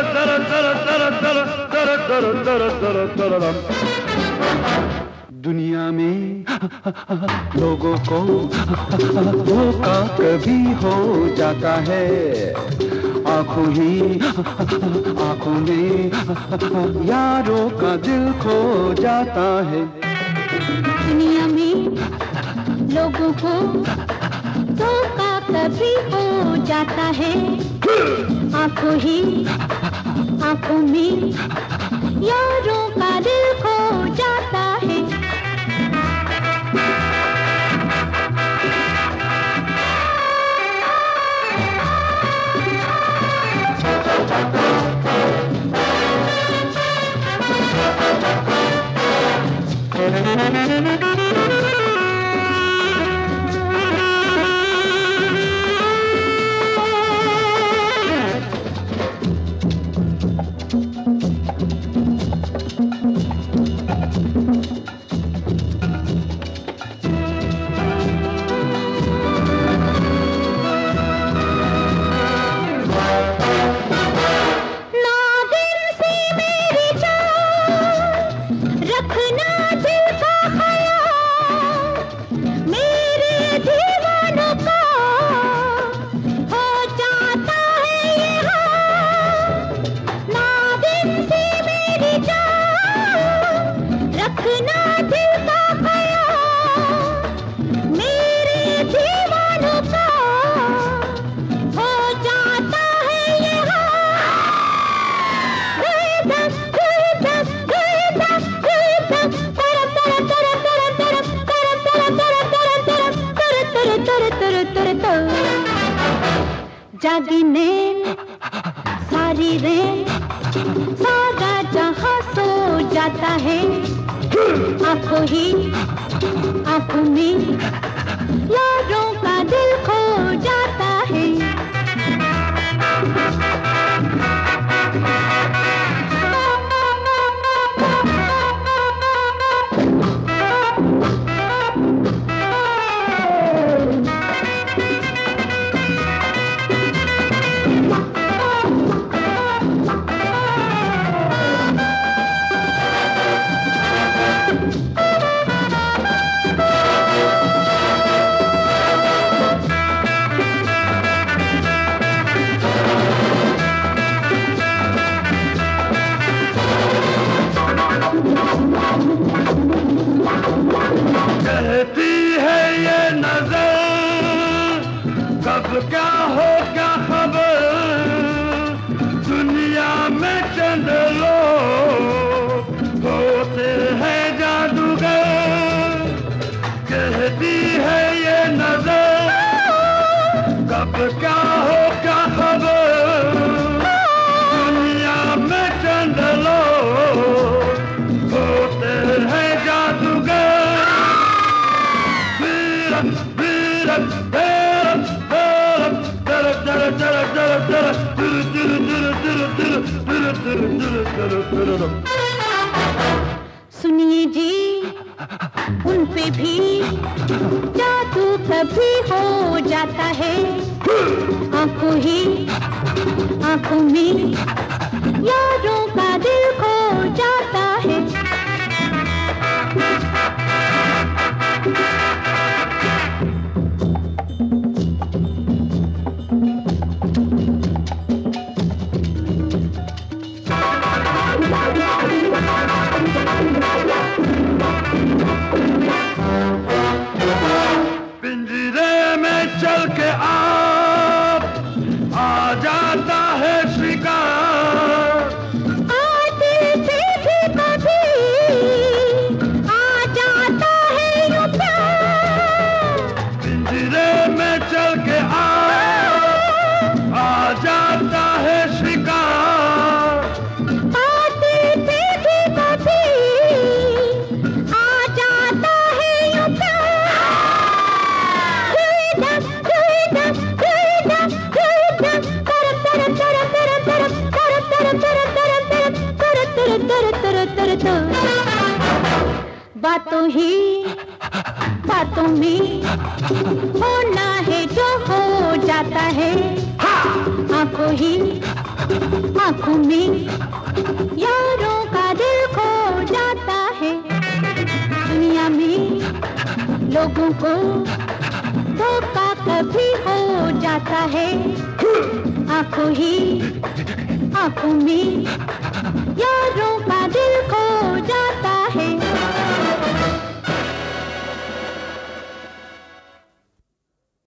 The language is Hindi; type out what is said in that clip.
दुनिया में लोगों को धोखा कभी हो जाता है, आंखों में यारों का दिल खो जाता है। दुनिया में लोगों को धोखा कभी हो जाता है, आंखों में यारों का दिल खो जाता है। जागी नींद सारी रेत, सारा जहां सो जाता है, आंखों में यारों का दिल खो जाता है। कहती है ये नजर कब क्या हो क्या खबर, दुनिया में चंद लोग होते हैं जादूगर। कहती है ये नजर कब क्या हो क्या खबर, दुनिया में चंद लोग होते हैं जादूगर। सुनिए जी, उन पे भी जादू कभी हो जाता है, आंखों में यारों का दिल खो जाता है। पिंजरे में चल के आ जाता है शिकार, आते थे भी कभी आ जाता है यूं प्यार। पिंजरे में चल के आ जाता है शिकार, आते थे भी कभी आ जाता है यूं प्यार। बातों में होना है जो हो जाता है, आंखों में यारों का दिल खो जाता है। दुनिया में लोगों को धोखा कभी हो जाता है। आंखों में यारों